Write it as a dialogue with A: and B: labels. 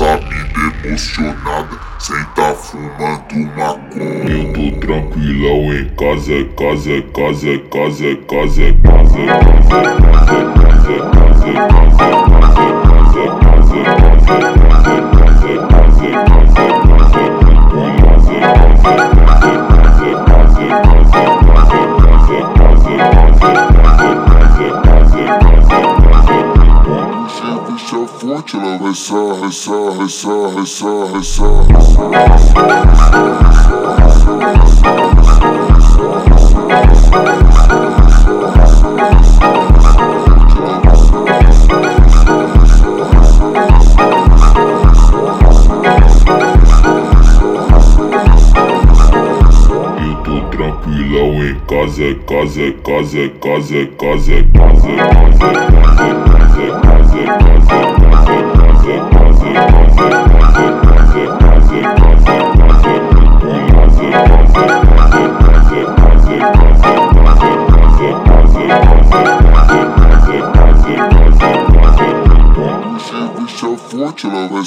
A: essa mina emocionada, cê tá fumando maconha.
B: Eu tô tranquilão em casa, casa, casa, casa, casa, casa,
A: Fonte, ela vai
B: eu tô tranquilão em casa, casa, casa, casa, casa, casa,
A: fonte, ela vai